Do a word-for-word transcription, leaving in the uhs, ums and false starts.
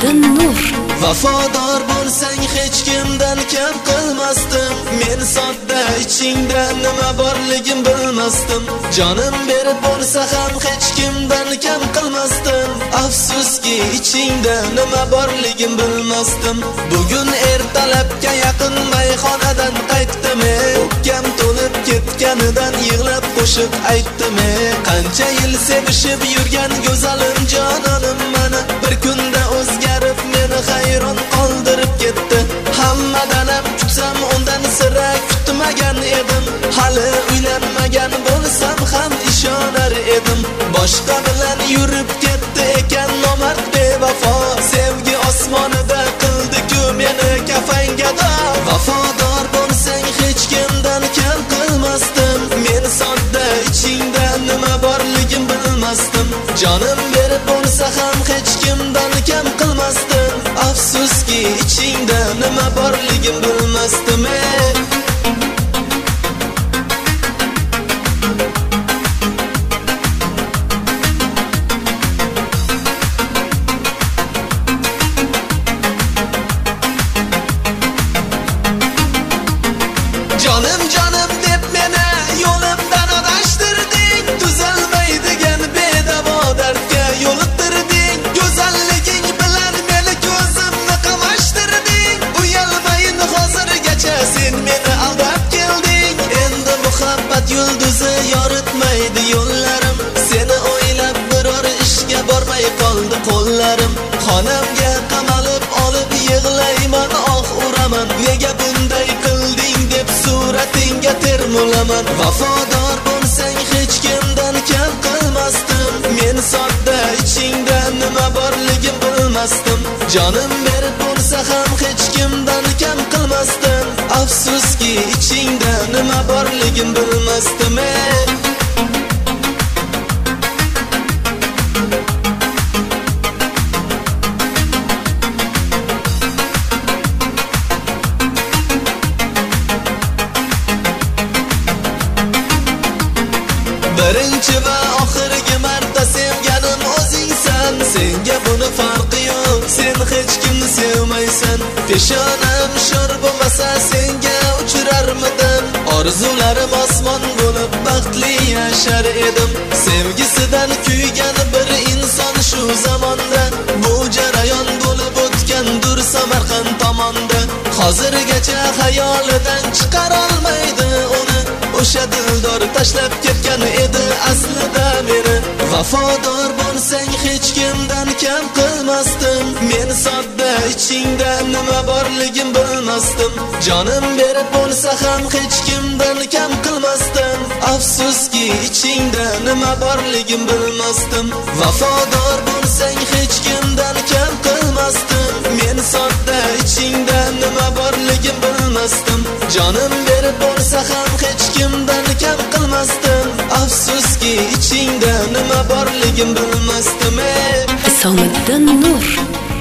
Hisomiddin Nur. Vafodor bo'lsang hech kimdan kam qilmasdim. Men sodda ichingda nima borligim bilmasdim. Jonim berib bo'lsa ham hech kimdan kam qilmasdim. Afsuski ichingda nima borligim bilmasdim. Bugun ertalabga yaqin mayxonadan qaytdim. O'pkam to'lib ketganidan yig'lab qo'shiq aytdim. Qancha yil sevishib yurgan go'zalim jononim mana bir kunda o'zgarib meni hayron qoldirib ketdi. Hammadan ham kutsam undan sira kutmagan edim. Hali uylanmagan bo'lsam ham ishonar edim. Boshqa bilan yurib ketdi ekan nomard bevafo. Sevgi osmonida qildi-ku meni kafangada. Vafodor bo'lsang hech kimdan kam qilmasdim. Men sodda ichingda nima borligim bilmasdim. Jonim berib bo'lsa ham hech kimdan kam qilmasdim. Afsuski ichingda nima borligim bilmasdim. Jonim jonim deb meni yo'limdan adashtirding. Tuzalmaydigan bedavo dardga yo'liqtirding. Go'zalliging bilan meni ko'zimni qamashtirding. Uyalmayin hozirgacha sen meni aldab kelding. Endi muhabbat yulduzi yoritmaydi yo'llarim. Seni o'ylab biror ishga bormay qoldi qo'llarim. Xonamga qamalib olib yig'layman, oh uraman. Nega bunday qilding deb suratingga termulaman. Vafodor bo'lsang hech kimdan kam qilmasdim. Men sodda ichingda nima borligim bilmasdim. Jonim berib bo'lsa ham hech kimdan kam qilmasdim. Afsuski ichingda nima borligim bilmasdim. Birinchi va oxirgi marta sevganim o'zingsan. Senga buni farqi yo'q, sen hech kimni sevmaysan. Peshonam sho'r bo'lmasa senga uchrarmidim. Orzularim osmon bo'lib baxtli yashar edim. Sevgisidan kuygan bir inson shu zamonda bu jarayon bo'lib o'tgandir Samarqand tomonda. Hozirgacha xayolidan chiqara olmaydi uni. O'sha dildor tashlab ketgan edi aslida meni. Vafodor bo'lsang hech kimdan kam qilmasdim. Men sodda ichingda nima borligim bilmasdim. Jonim berib bo'lsa ham hech kimdan kam qilmasdim. Afsuski ichingda nima borligim bilmasdim. Vafodor bo'lsang hech kimdan kam qilmasdim. Men sodda ichingda nima borligim bilmasdim. Jonim berib bo'lsa ham hech kimdan kam qilmasdim. Afsuski ichingda nima borligim bilmasdim. Hisomiddin Nur.